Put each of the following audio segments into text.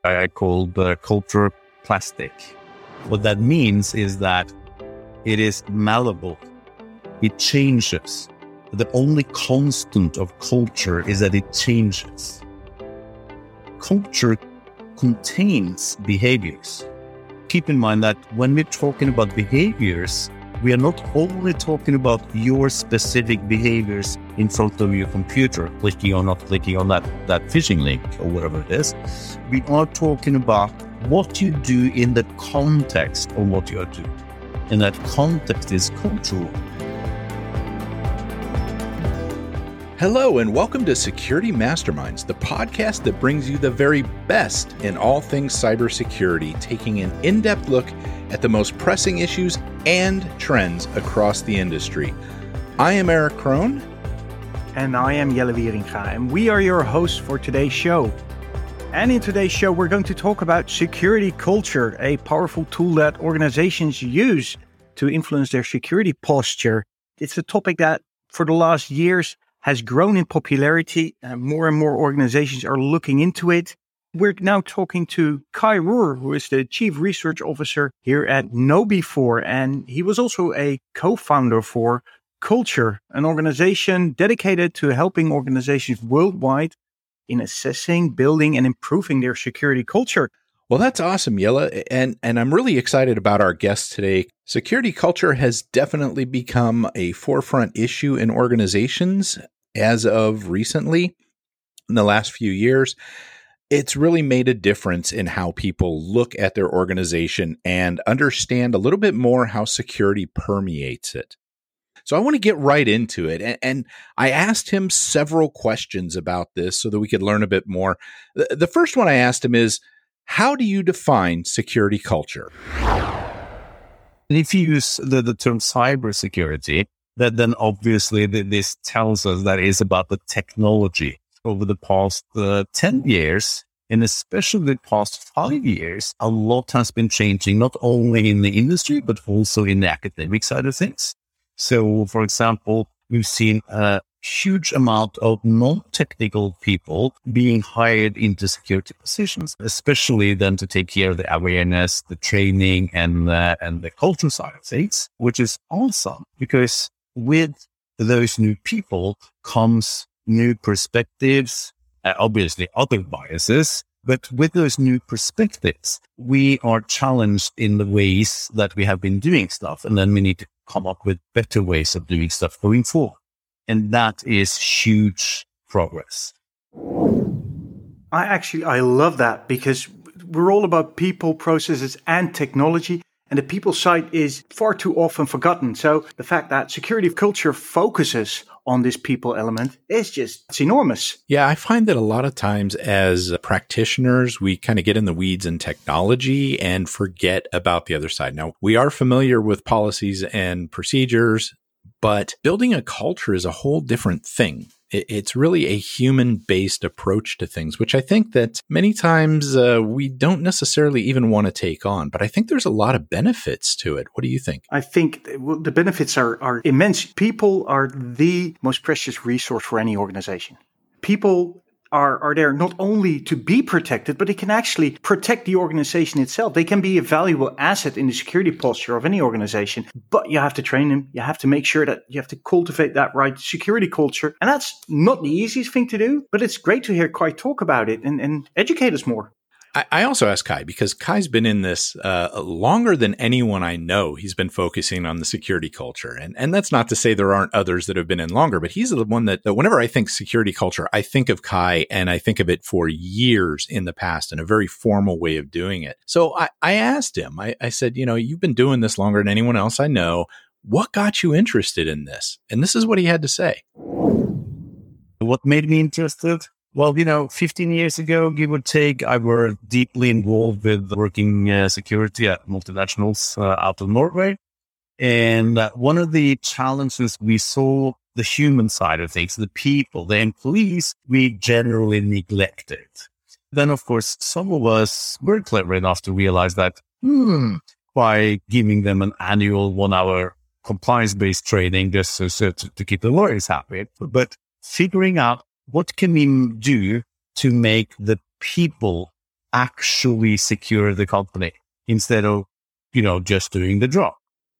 I call the culture plastic. What that means is that it is malleable. It changes. The only constant of culture is that it changes. Culture contains behaviors. Keep in mind that when we're talking about behaviors, we are not only talking about your specific behaviors in front of your computer, clicking or not clicking on that phishing link or whatever it is. We are talking about what you do in the context of what you are doing. And that context is cultural. Hello and welcome to Security Masterminds, the podcast that brings you the very best in all things cybersecurity, taking an in-depth look at the most pressing issues and trends across the industry. I am Eric Kroon. And I am Jelle Wieringa, and we are your hosts for today's show. And in today's show, we're going to talk about security culture, a powerful tool that organizations use to influence their security posture. It's a topic that for the last years has grown in popularity, and more organizations are looking into it. We're now talking to Kai Roer, who is the Chief Research Officer here at KnowBe4, and he was also a co-founder for Culture, an organization dedicated to helping organizations worldwide in assessing, building, and improving their security culture. Well, that's awesome, Jelle, and I'm really excited about our guest today. Security culture has definitely become a forefront issue in organizations as of recently, in the last few years. It's really made a difference in how people look at their organization and understand a little bit more how security permeates it. So I want to get right into it. And I asked him several questions about this so that we could learn a bit more. The first one I asked him is, how do you define security culture? If you use the term cybersecurity, then obviously this tells us that it's about the technology. Over the past 10 years, and especially the past 5 years, a lot has been changing, not only in the industry, but also in the academic side of things. So, for example, we've seen a huge amount of non-technical people being hired into security positions, especially then to take care of the awareness, the training, and the culture side of things, which is awesome because with those new people comes new perspectives, obviously other biases, but with those new perspectives, we are challenged in the ways that we have been doing stuff, and then we need to come up with better ways of doing stuff going forward. And that is huge progress. I love that because we're all about people, processes, and technology. And the people side is far too often forgotten. So the fact that security culture focuses on this people element it's enormous. Yeah, I find that a lot of times as practitioners, we kind of get in the weeds in technology and forget about the other side. Now, we are familiar with policies and procedures, but building a culture is a whole different thing. It's really a human-based approach to things, which I think that many times we don't necessarily even want to take on. But I think there's a lot of benefits to it. What do you think? I think the benefits are immense. People are the most precious resource for any organization. People are there not only to be protected, but they can actually protect the organization itself. They can be a valuable asset in the security posture of any organization, but you have to train them. You have to make sure that you have to cultivate that right security culture. And that's not the easiest thing to do, but it's great to hear Kai talk about it and educate us more. I also asked Kai because Kai's been in this longer than anyone I know. He's been focusing on the security culture. And that's not to say there aren't others that have been in longer, but he's the one that whenever I think security culture, I think of Kai and I think of it for years in the past in a very formal way of doing it. So I asked him, I said, you've been doing this longer than anyone else I know. What got you interested in this? And this is what he had to say. What made me interested? Well, 15 years ago, give or take, I were deeply involved with working security at multinationals out of Norway. And one of the challenges we saw, the human side of things, the people, the employees, we generally neglected. Then, of course, some of us were clever enough to realize that by giving them an annual 1-hour compliance-based training just to keep the lawyers happy, but figuring out what can we do to make the people actually secure the company instead of, just doing the job.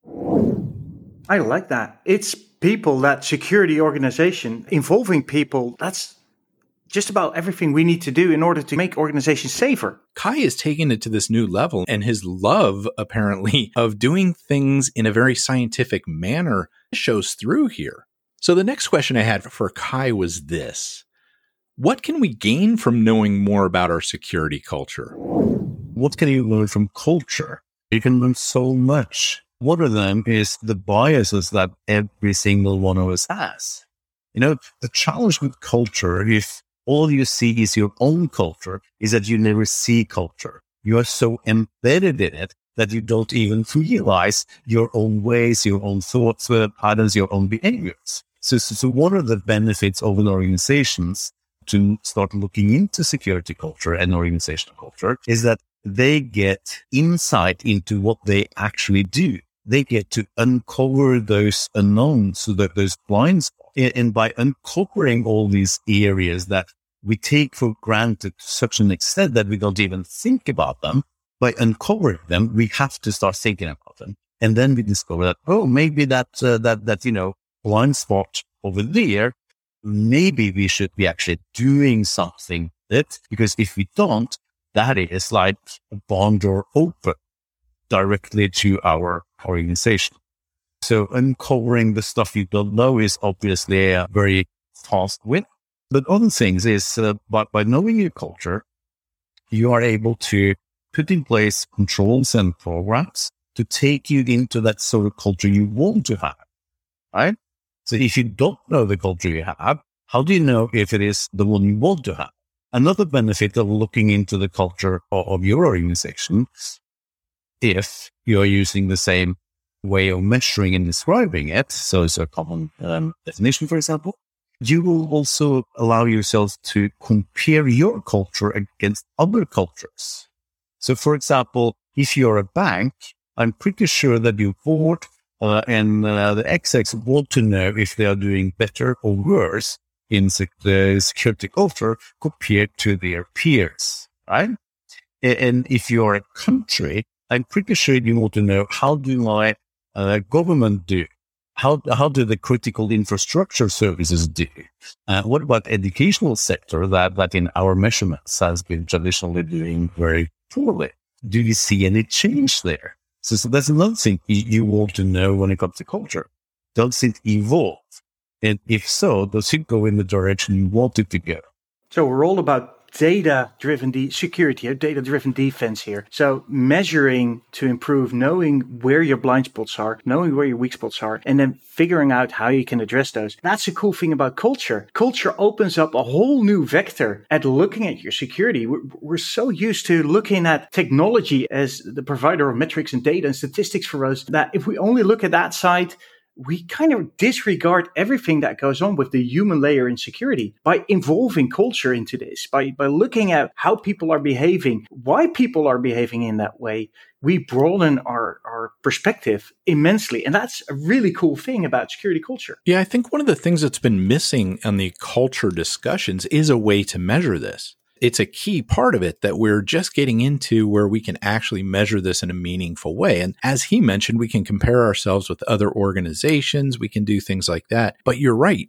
I like that. It's people, that security organization, involving people. That's just about everything we need to do in order to make organizations safer. Kai is taking it to this new level, and his love, apparently, of doing things in a very scientific manner shows through here. So the next question I had for Kai was this. What can we gain from knowing more about our security culture? What can you learn from culture? You can learn so much. One of them is the biases that every single one of us has. The challenge with culture, if all you see is your own culture, is that you never see culture. You are so embedded in it that you don't even realize your own ways, your own thoughts, patterns, your own behaviors. So one of the benefits of an organizations to start looking into security culture and organizational culture is that they get insight into what they actually do. They get to uncover those unknowns, so that those blind spots. And by uncovering all these areas that we take for granted to such an extent that we don't even think about them, by uncovering them, we have to start thinking about them. And then we discover that, maybe that blind spot over there, maybe we should be actually doing something with it, because if we don't, that is like a barn door open directly to our organization. So uncovering the stuff you don't know is obviously a very fast win. But other things is, by knowing your culture, you are able to put in place controls and programs to take you into that sort of culture you want to have, right? So if you don't know the culture you have, how do you know if it is the one you want to have? Another benefit of looking into the culture of your organization, if you're using the same way of measuring and describing it, so it's a common definition, for example, you will also allow yourself to compare your culture against other cultures. So, for example, if you're a bank, I'm pretty sure that your board and the execs want to know if they are doing better or worse in the security culture compared to their peers, right? And if you're a country, I'm pretty sure you want to know, how do my government do? How do the critical infrastructure services do? What about educational sector that in our measurements has been traditionally doing very poorly? Do you see any change there? So that's another thing you want to know when it comes to culture. Does it evolve? And if so, does it go in the direction you want it to go? So we're all about data-driven security, or data-driven defense here. So measuring to improve, knowing where your blind spots are, knowing where your weak spots are, and then figuring out how you can address those. That's the cool thing about culture. Culture opens up a whole new vector at looking at your security. We're so used to looking at technology as the provider of metrics and data and statistics for us, that if we only look at that side, we kind of disregard everything that goes on with the human layer in security. By involving culture into this, by looking at how people are behaving, why people are behaving in that way, we broaden our perspective immensely. And that's a really cool thing about security culture. Yeah, I think one of the things that's been missing on the culture discussions is a way to measure this. It's a key part of it that we're just getting into, where we can actually measure this in a meaningful way. And as he mentioned, we can compare ourselves with other organizations. We can do things like that. But you're right.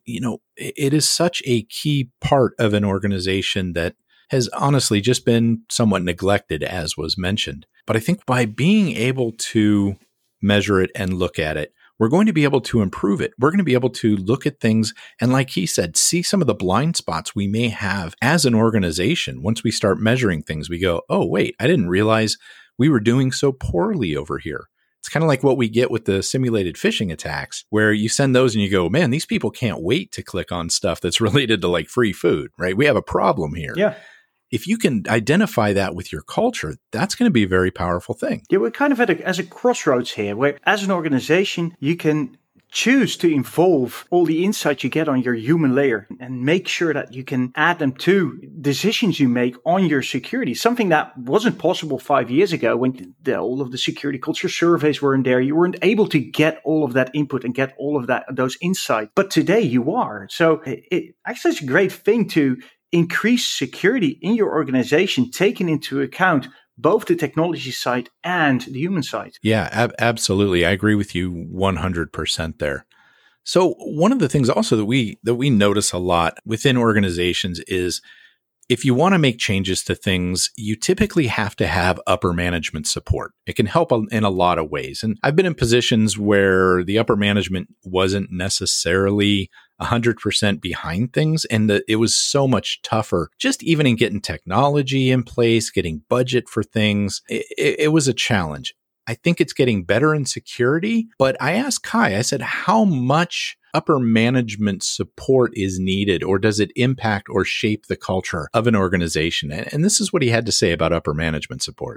It is such a key part of an organization that has honestly just been somewhat neglected, as was mentioned. But I think by being able to measure it and look at it, we're going to be able to improve it. We're going to be able to look at things and, like he said, see some of the blind spots we may have as an organization. Once we start measuring things, we go, oh, wait, I didn't realize we were doing so poorly over here. It's kind of like what we get with the simulated phishing attacks, where you send those and you go, man, these people can't wait to click on stuff that's related to like free food, right? We have a problem here. Yeah. If you can identify that with your culture, that's going to be a very powerful thing. Yeah, we're kind of as a crossroads here, where as an organization, you can choose to involve all the insights you get on your human layer and make sure that you can add them to decisions you make on your security. Something that wasn't possible 5 years ago when all of the security culture surveys weren't there. You weren't able to get all of that input and get all of those insights. But today you are. So it actually is a great thing to increase security in your organization, taking into account both the technology side and the human side. Yeah, absolutely. I agree with you 100% there. So one of the things also that we notice a lot within organizations is if you want to make changes to things, you typically have to have upper management support. It can help in a lot of ways. And I've been in positions where the upper management wasn't necessarily 100% behind things. And it was so much tougher, just even in getting technology in place, getting budget for things. It was a challenge. I think it's getting better in security, but I asked Kai, I said, how much upper management support is needed, or does it impact or shape the culture of an organization? And this is what he had to say about upper management support.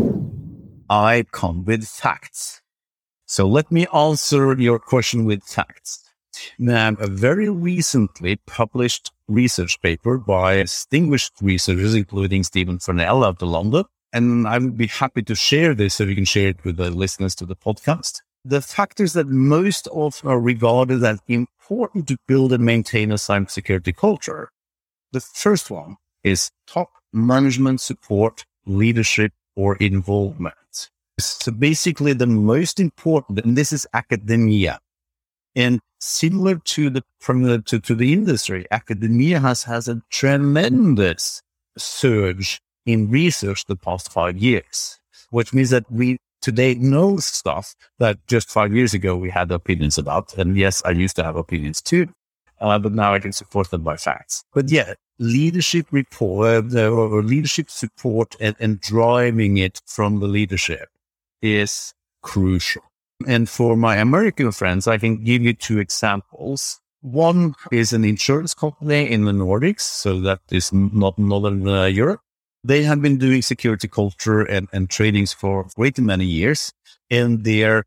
I come with facts. So let me answer your question with facts. Now, a very recently published research paper by distinguished researchers, including Stephen Fernell out of London, and I would be happy to share this so you can share it with the listeners to the podcast. The factors that most often are regarded as important to build and maintain a cybersecurity culture. The first one is top management support, leadership, or involvement. So basically the most important, and this is academia. And similar to the industry, academia has a tremendous surge in research the past 5 years, which means that we today know stuff that just 5 years ago we had opinions about. And yes, I used to have opinions too, but now I can support them by facts. But yeah, leadership report or leadership support and driving it from the leadership is crucial. And for my American friends, I can give you two examples. One is an insurance company in the Nordics, so that is not Northern Europe. They have been doing security culture and trainings for way too many years. And their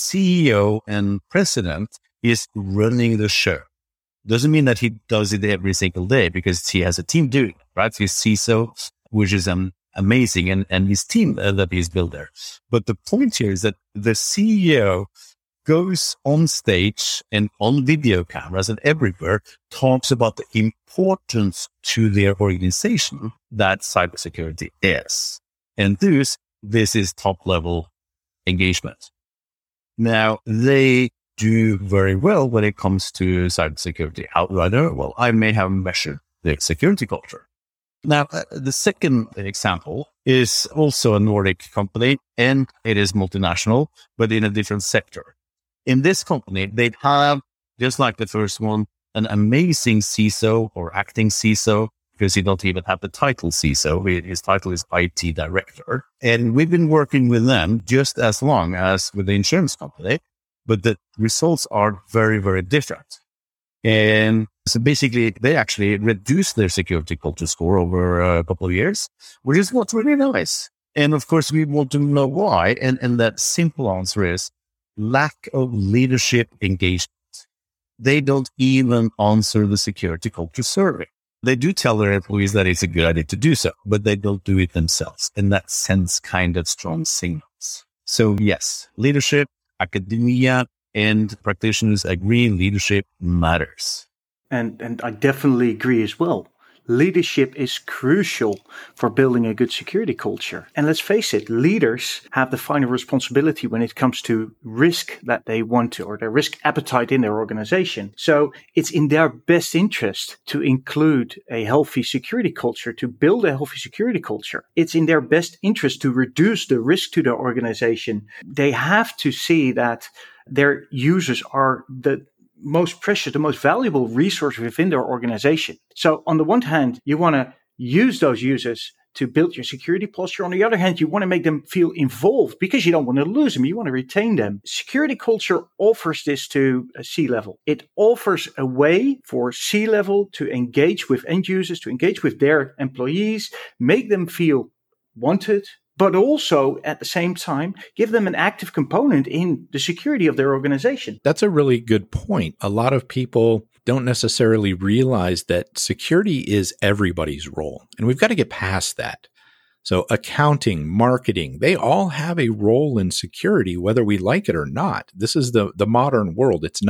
CEO and president is running the show. Doesn't mean that he does it every single day because he has a team doing it, right? His CISO, which is amazing, and his team that he's built there. But the point here is that the CEO goes on stage and on video cameras and everywhere talks about the importance to their organization that cybersecurity is. And this is top level engagement. Now, they do very well when it comes to cybersecurity. How do I know? Well, I may have measured their security culture. Now, the second example is also a Nordic company, and it is multinational, but in a different sector. In this company, they have, just like the first one, an amazing CISO or acting CISO, because he don't even have the title CISO. His title is IT director. And we've been working with them just as long as with the insurance company, but the results are very, very different. And so basically, they actually reduced their security culture score over a couple of years, which is what's really nice. And of course, we want to know why. And that simple answer is lack of leadership engagement. They don't even answer the security culture survey. They do tell their employees that it's a good idea to do so, but they don't do it themselves. And that sends kind of strong signals. So yes, leadership, academia, and practitioners agree leadership matters. And I definitely agree as well. Leadership is crucial for building a good security culture. And let's face it, leaders have the final responsibility when it comes to risk that they want to, or their risk appetite in their organization. So it's in their best interest to include a healthy security culture, to build a healthy security culture. It's in their best interest to reduce the risk to their organization. They have to see that their users are the most precious, the most valuable resource within their organization. So on the one hand, you want to use those users to build your security posture. On the other hand, you want to make them feel involved because you don't want to lose them. You want to retain them. Security culture offers this to a C-level. It offers a way for C-level to engage with end users, to engage with their employees, make them feel wanted, but also at the same time, give them an active component in the security of their organization. That's a really good point. A lot of people don't necessarily realize that security is everybody's role, and we've got to get past that. So accounting, marketing, they all have a role in security, whether we like it or not. This is the modern world. It's not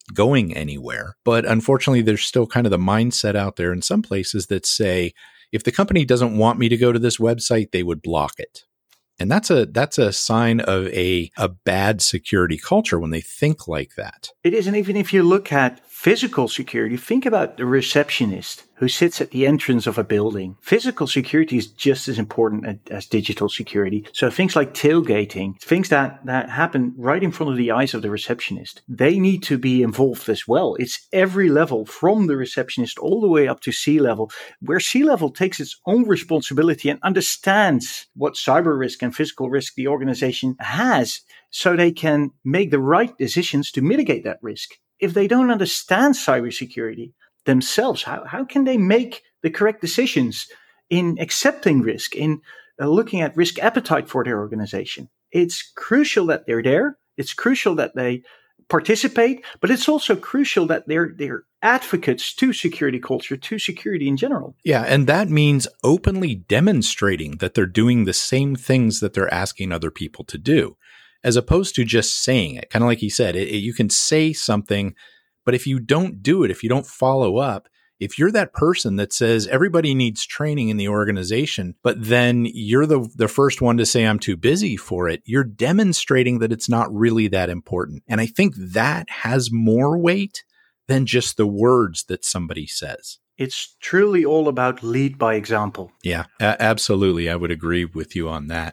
going anywhere. But unfortunately, there's still kind of the mindset out there in some places that say, if the company doesn't want me to go to this website, they would block it. And that's a sign of a bad security culture when they think like that. It is. And even if you look at physical security, think about the receptionist who sits at the entrance of a building. Physical security is just as important as digital security. So things like tailgating, things that happen right in front of the eyes of the receptionist, they need to be involved as well. It's every level from the receptionist all the way up to C-level, where C-level takes its own responsibility and understands what cyber risk and physical risk the organization has, so they can make the right decisions to mitigate that risk. If they don't understand cybersecurity themselves, how can they make the correct decisions in accepting risk, in looking at risk appetite for their organization? It's crucial that they're there. It's crucial that they participate, but it's also crucial that they're advocates to security culture, to security in general. Yeah, and that means openly demonstrating that they're doing the same things that they're asking other people to do, as opposed to just saying it. Kind of like he said, you can say something, but if you don't do it, if you don't follow up, if you're that person that says everybody needs training in the organization, but then you're the first one to say I'm too busy for it, you're demonstrating that it's not really that important. And I think that has more weight than just the words that somebody says. It's truly all about lead by example. Yeah, absolutely. I would agree with you on that.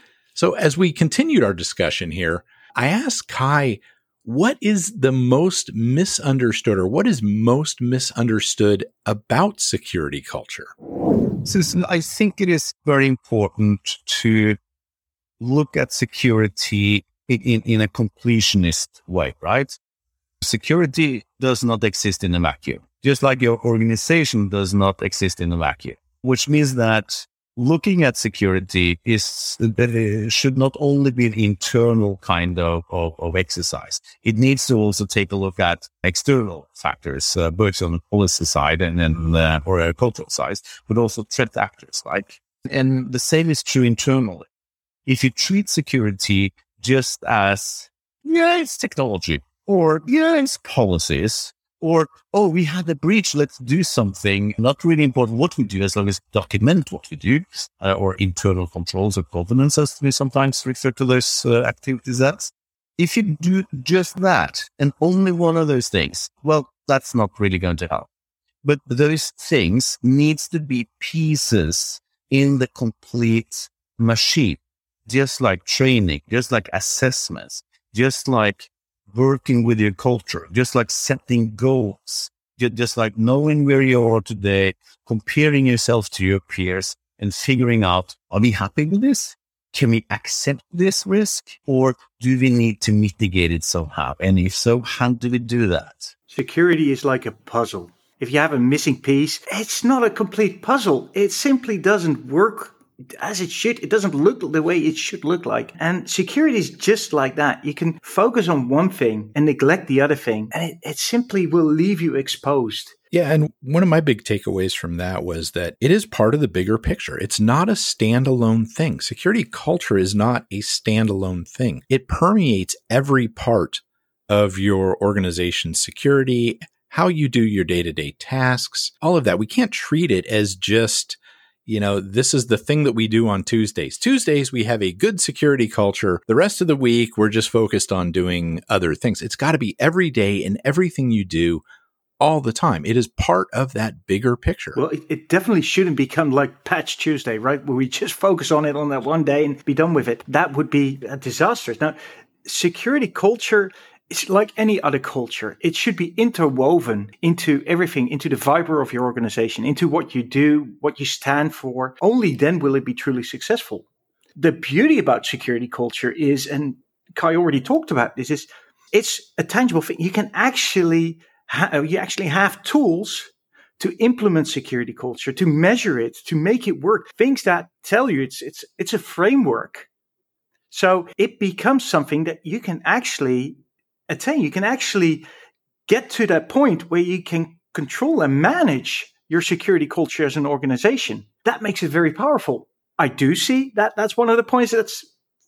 So as we continued our discussion here, I asked Kai, what is the most misunderstood, or what is most misunderstood about security culture? So I think it is very important to look at security in a completionist way, right? Security does not exist in a vacuum, just like your organization does not exist in a vacuum, which means that looking at security should not only be an internal kind of exercise. It needs to also take a look at external factors, both on the policy side or a cultural side, but also threat actors, right? And the same is true internally. If you treat security just as, it's technology, or it's policies, or, we had a breach, let's do something. Not really important what we do, as long as document what we do, or internal controls or governance, as we sometimes refer to those activities as. If you do just that, and only one of those things, well, that's not really going to help. But those things needs to be pieces in the complete machine, just like training, just like assessments, just like working with your culture, just like setting goals, just like knowing where you are today, comparing yourself to your peers and figuring out, are we happy with this? Can we accept this risk, or do we need to mitigate it somehow? And if so, how do we do that? Security is like a puzzle. If you have a missing piece, it's not a complete puzzle. It simply doesn't work as it should. It doesn't look the way it should look like. And security is just like that. You can focus on one thing and neglect the other thing, and it simply will leave you exposed. Yeah, and one of my big takeaways from that was that it is part of the bigger picture. It's not a standalone thing. Security culture is not a standalone thing. It permeates every part of your organization's security, how you do your day-to-day tasks, all of that. We can't treat it as just, this is the thing that we do on Tuesdays. Tuesdays, we have a good security culture. The rest of the week, we're just focused on doing other things. It's got to be every day in everything you do all the time. It is part of that bigger picture. Well, it definitely shouldn't become like Patch Tuesday, right? Where we just focus on it on that one day and be done with it. That would be a disaster. Now, security culture, it's like any other culture. It should be interwoven into everything, into the fiber of your organization, into what you do, what you stand for. Only then will it be truly successful. The beauty about security culture is, and Kai already talked about this, is it's a tangible thing. You can actually have tools to implement security culture, to measure it, to make it work. Things that tell you it's a framework. So it becomes something that you can actually attain. You can actually get to that point where you can control and manage your security culture as an organization. That makes it very powerful. I do see that that's one of the points that's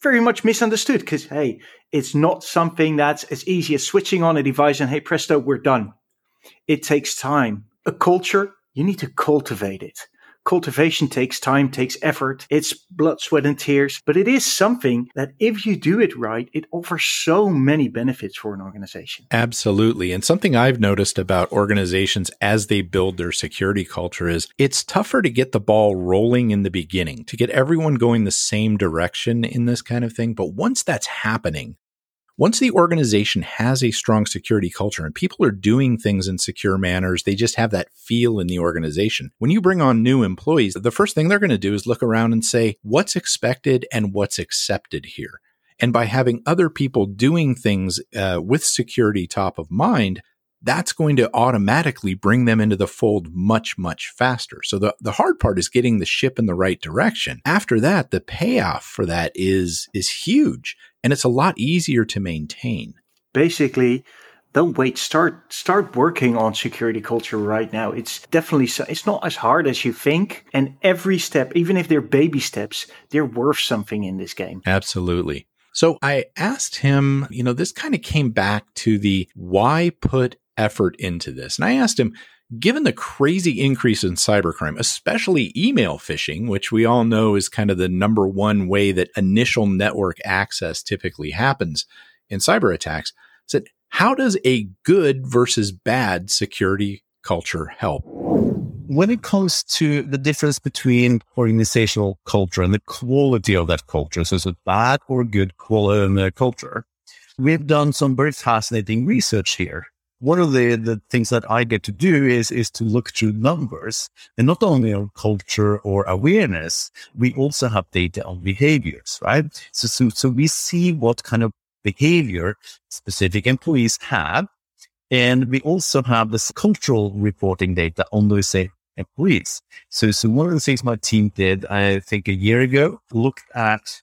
very much misunderstood because, hey, it's not something that's as easy as switching on a device and, hey, presto, we're done. It takes time. A culture, you need to cultivate it. Cultivation takes time, takes effort. It's blood, sweat, and tears. But it is something that if you do it right, it offers so many benefits for an organization. Absolutely. And something I've noticed about organizations as they build their security culture is it's tougher to get the ball rolling in the beginning, to get everyone going the same direction in this kind of thing. But once that's happening, once the organization has a strong security culture and people are doing things in secure manners, they just have that feel in the organization. When you bring on new employees, the first thing they're going to do is look around and say, what's expected and what's accepted here? And by having other people doing things with security top of mind, that's going to automatically bring them into the fold much, much faster. So the hard part is getting the ship in the right direction. After that, the payoff for that is huge, and it's a lot easier to maintain. Basically, don't wait. Start working on security culture right now. It's definitely it's not as hard as you think, and every step, even if they're baby steps, they're worth something in this game. Absolutely. So I asked him, this kind of came back to the why put effort into this. And I asked him, given the crazy increase in cybercrime, especially email phishing, which we all know is kind of the number one way that initial network access typically happens in cyber attacks, said, how does a good versus bad security culture help? When it comes to the difference between organizational culture and the quality of that culture, so it's a bad or good culture, we've done some very fascinating research here. One of the things that I get to do is to look through numbers, and not only on culture or awareness, we also have data on behaviors, right? So we see what kind of behavior specific employees have, and we also have this cultural reporting data on those same employees. So one of the things my team did, I think a year ago, looked at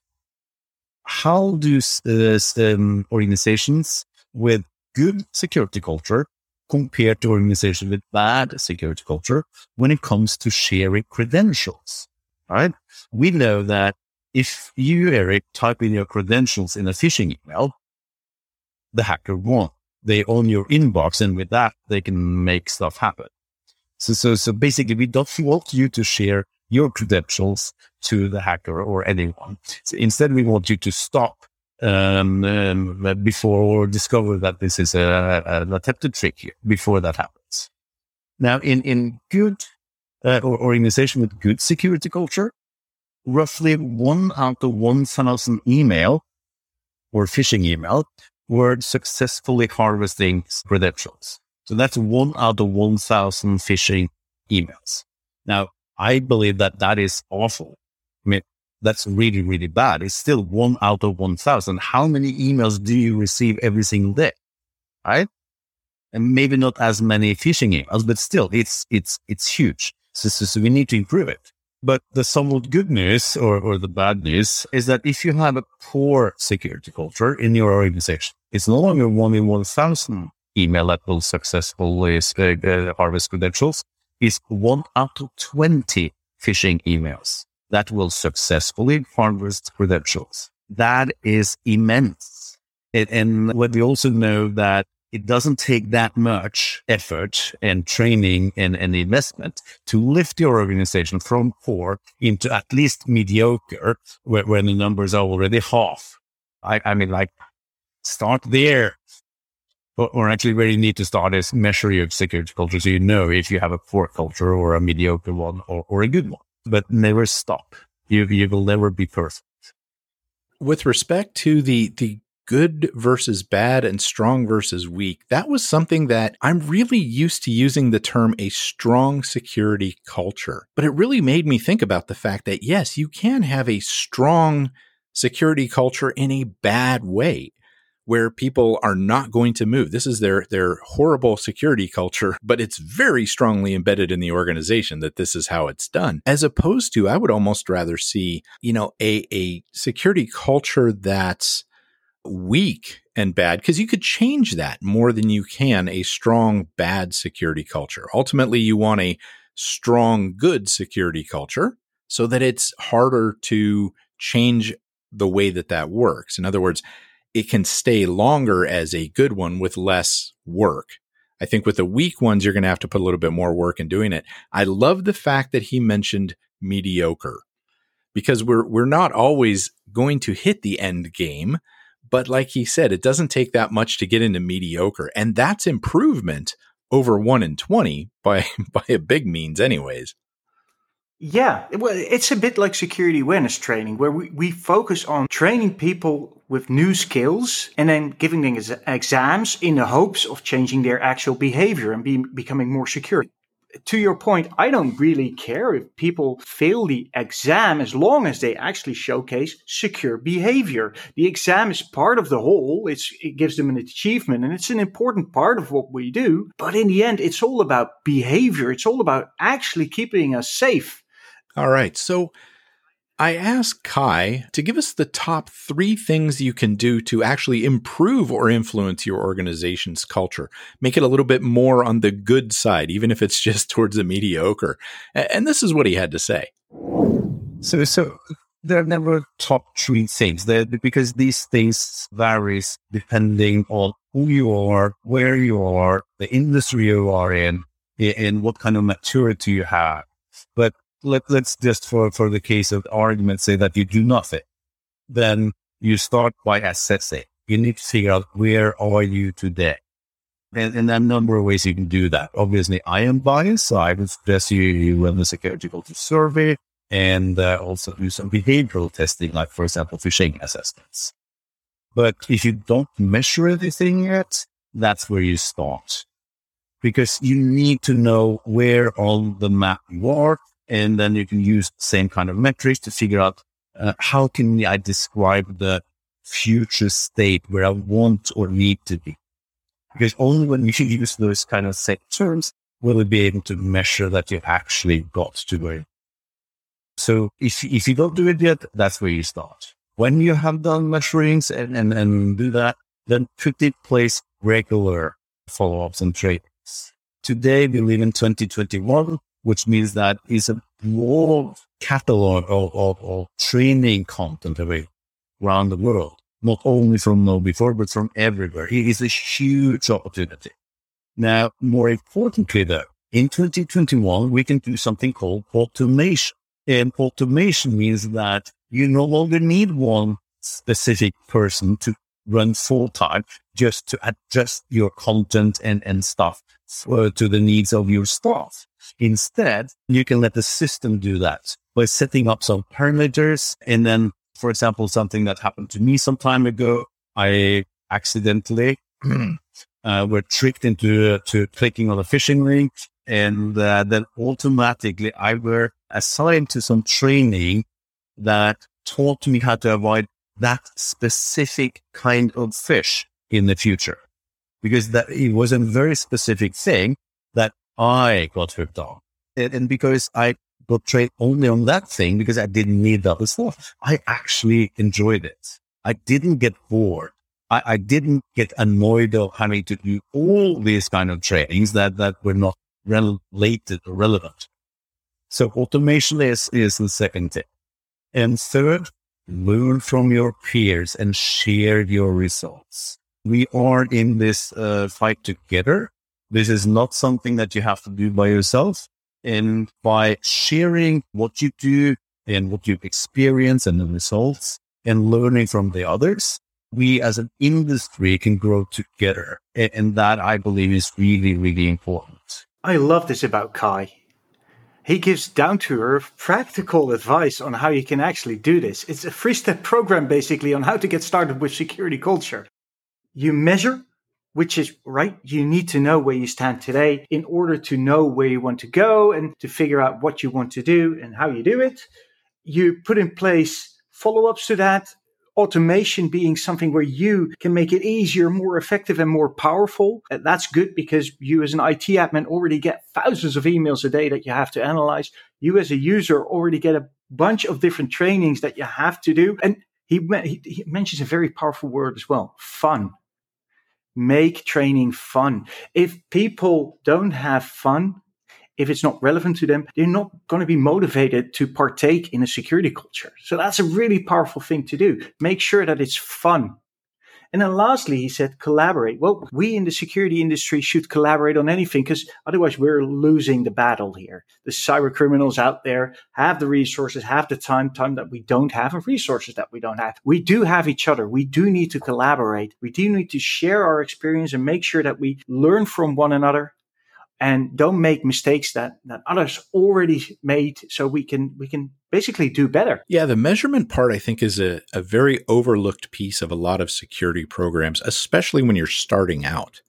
how do organizations with good security culture compared to organizations with bad security culture when it comes to sharing credentials, right? We know that if you, Eric, type in your credentials in a phishing email, the hacker won. They own your inbox, and with that, they can make stuff happen. So basically, we don't want you to share your credentials to the hacker or anyone. So instead, we want you to stop before or discover that this is an attempted trick here before that happens. Now, in good or organization with good security culture, roughly 1 out of 1,000 email or phishing email were successfully harvesting credentials. So that's 1 out of 1,000 phishing emails. Now, I believe that is awful. I mean, that's really, really bad. It's still 1 out of 1,000. How many emails do you receive every single day? Right? And maybe not as many phishing emails, but still it's huge. So we need to improve it. But the somewhat good news or the bad news is that if you have a poor security culture in your organization, it's no longer 1 in 1,000 email that will successfully harvest credentials. It's 1 out of 20 phishing emails that will successfully harvest credentials. That is immense. And what we also know that it doesn't take that much effort and training and investment to lift your organization from poor into at least mediocre, when the numbers are already half. I mean, like, start there. Or actually where you need to start is measure your security culture so you know if you have a poor culture or a mediocre one or a good one. But never stop. You will never be perfect. With respect to the good versus bad and strong versus weak, that was something that I'm really used to using the term a strong security culture. But it really made me think about the fact that, yes, you can have a strong security culture in a bad way, where people are not going to move. This is their horrible security culture, but it's very strongly embedded in the organization that this is how it's done. As opposed to, I would almost rather see, a security culture that's weak and bad, because you could change that more than you can a strong, bad security culture. Ultimately, you want a strong, good security culture so that it's harder to change the way that works. In other words, it can stay longer as a good one with less work. I think with the weak ones, you're going to have to put a little bit more work in doing it. I love the fact that he mentioned mediocre, because we're not always going to hit the end game. But like he said, it doesn't take that much to get into mediocre. And that's improvement over 1 in 20 by a big means anyways. Yeah, well, it's a bit like security awareness training, where we focus on training people with new skills and then giving them exams in the hopes of changing their actual behavior and becoming more secure. To your point, I don't really care if people fail the exam as long as they actually showcase secure behavior. The exam is part of the whole. It gives them an achievement, and it's an important part of what we do. But in the end, it's all about behavior. It's all about actually keeping us safe. All right. So I asked Kai to give us the top 3 things you can do to actually improve or influence your organization's culture. Make it a little bit more on the good side, even if it's just towards the mediocre. And this is what he had to say. So there are never top 3 things, because these things varies depending on who you are, where you are, the industry you are in, and what kind of maturity you have. But let's just, for the case of argument, say that you do nothing. Then you start by assessing. You need to figure out, where are you today? And there are a number of ways you can do that. Obviously, I am biased, so I would suggest you run the security culture survey and also do some behavioral testing, like, for example, phishing assessments. But if you don't measure anything yet, that's where you start. Because you need to know where on the map you are, and then you can use the same kind of metrics to figure out how can I describe the future state where I want or need to be. Because only when you use those kind of set terms will you be able to measure that you actually got to where. So if you don't do it yet, that's where you start. When you have done measurings and do that, then put in place regular follow-ups and trainings. Today, we live in 2021. Which means that it's a broad catalog of training content around the world, not only from KnowBe4, but from everywhere. It is a huge opportunity. Now, more importantly, though, in 2021, we can do something called automation. And automation means that you no longer need one specific person to run full time just to adjust your content and stuff to the needs of your staff. Instead, you can let the system do that by setting up some parameters. And then, for example, something that happened to me some time ago, I accidentally were tricked into clicking on a phishing link. And then automatically I were assigned to some training that taught me how to avoid that specific kind of fish in the future. Because that it was a very specific thing that I got hooked on. And because I got trained only on that thing, because I didn't need the other stuff, I actually enjoyed it. I didn't get bored. I didn't get annoyed of having to do all these kind of trainings that were not related or relevant. So automation is the second thing. And third, learn from your peers and share your results. We are in this fight together. This is not something that you have to do by yourself. And by sharing what you do and what you've experienced and the results and learning from the others, we as an industry can grow together. And that, I believe, is really, really important. I love this about Kai. He gives down-to-earth practical advice on how you can actually do this. It's a 3-step program, basically, on how to get started with security culture. You measure, which is right. You need to know where you stand today in order to know where you want to go and to figure out what you want to do and how you do it. You put in place follow-ups to that. Automation being something where you can make it easier, more effective, and more powerful. That's good because you as an IT admin already get thousands of emails a day that you have to analyze. You as a user already get a bunch of different trainings that you have to do. And he mentions a very powerful word as well, fun. Make training fun. If people don't have fun, if it's not relevant to them, they're not going to be motivated to partake in a security culture. So that's a really powerful thing to do. Make sure that it's fun. And then lastly, he said, collaborate. Well, we in the security industry should collaborate on anything, because otherwise we're losing the battle here. The cyber criminals out there have the resources, have the time that we don't have, and resources that we don't have. We do have each other. We do need to collaborate. We do need to share our experience and make sure that we learn from one another and don't make mistakes that others already made, so we can basically do better. Yeah, the measurement part, I think, is a very overlooked piece of a lot of security programs, especially when you're starting out.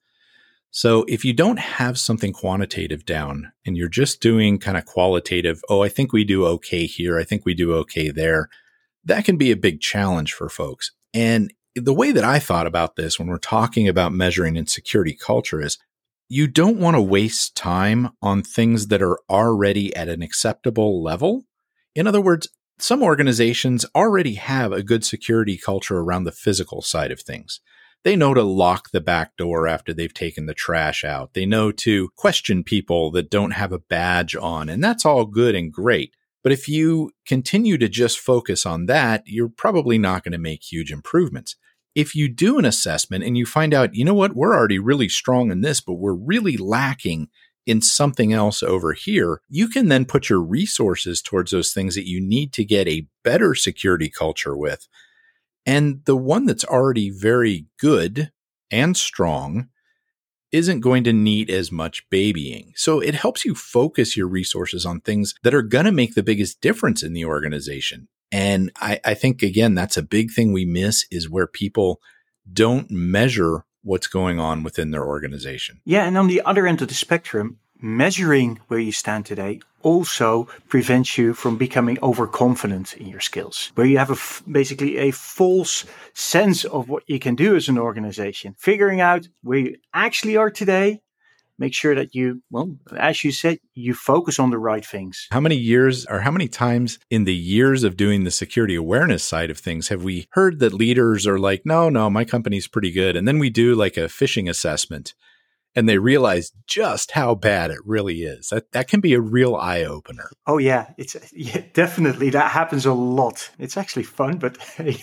So if you don't have something quantitative down and you're just doing kind of qualitative, I think we do okay here, I think we do okay there, that can be a big challenge for folks. And the way that I thought about this when we're talking about measuring in security culture is, you don't want to waste time on things that are already at an acceptable level. In other words, some organizations already have a good security culture around the physical side of things. They know to lock the back door after they've taken the trash out. They know to question people that don't have a badge on, and that's all good and great. But if you continue to just focus on that, you're probably not going to make huge improvements. If you do an assessment and you find out, you know what, we're already really strong in this, but we're really lacking in something else over here, you can then put your resources towards those things that you need to get a better security culture with. And the one that's already very good and strong isn't going to need as much babying. So it helps you focus your resources on things that are going to make the biggest difference in the organization. And I think, again, that's a big thing we miss, is where people don't measure what's going on within their organization. Yeah, and on the other end of the spectrum, measuring where you stand today also prevents you from becoming overconfident in your skills, where you have basically a false sense of what you can do as an organization. Figuring out where you actually are today, make sure that you, as you said, you focus on the right things. How many years or how many times in the years of doing the security awareness side of things have we heard that leaders are like, no, my company's pretty good. And then we do like a phishing assessment and they realize just how bad it really is. That can be a real eye opener. Oh yeah, definitely. That happens a lot. It's actually fun, but hey.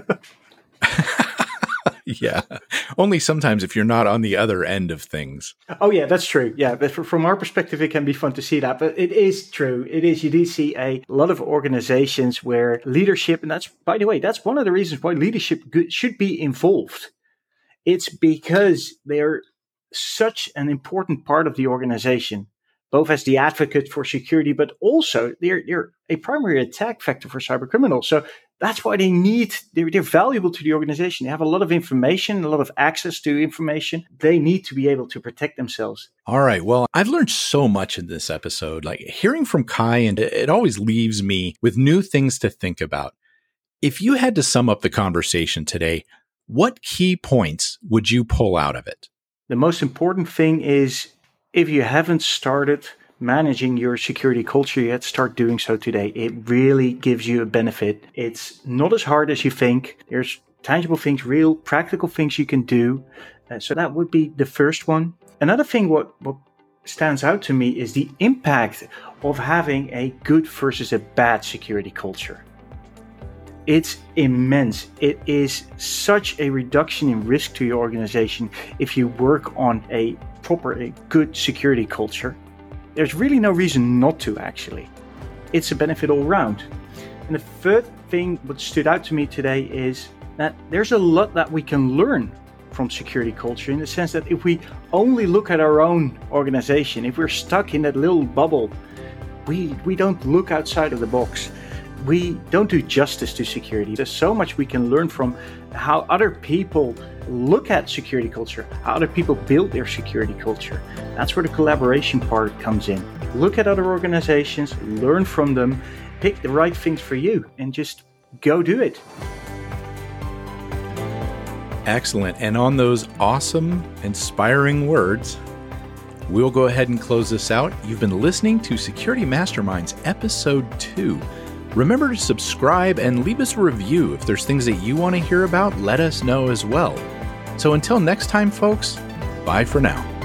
Yeah. Only sometimes if you're not on the other end of things. Oh, yeah, that's true. Yeah, but from our perspective, it can be fun to see that. But it is true. It is. You do see a lot of organizations where leadership, and that's, by the way, that's one of the reasons why leadership should be involved. It's because they're such an important part of the organization, both as the advocate for security, but also they're a primary attack vector for cyber criminals. So that's why they're valuable to the organization. They have a lot of information, a lot of access to information. They need to be able to protect themselves. All right. Well, I've learned so much in this episode. Like hearing from Kai, and it always leaves me with new things to think about. If you had to sum up the conversation today, what key points would you pull out of it? The most important thing is, if you haven't started managing your security culture yet, start doing so today. It really gives you a benefit. It's not as hard as you think. There's tangible things, real practical things you can do. So that would be the first one. Another thing what stands out to me is the impact of having a good versus a bad security culture. It's immense. It is such a reduction in risk to your organization if you work on a good security culture. There's really no reason not to, actually. It's a benefit all around. And the third thing what stood out to me today is that there's a lot that we can learn from security culture, in the sense that if we only look at our own organization, if we're stuck in that little bubble, we don't look outside of the box. We don't do justice to security. There's so much we can learn from how other people look at security culture, how other people build their security culture. That's where the collaboration part comes in. Look at other organizations, learn from them, pick the right things for you, and just go do it. Excellent. And on those awesome, inspiring words, we'll go ahead and close this out. You've been listening to Security Masterminds Episode 2. Remember to subscribe and leave us a review. If there's things that you want to hear about, let us know as well. So until next time, folks, bye for now.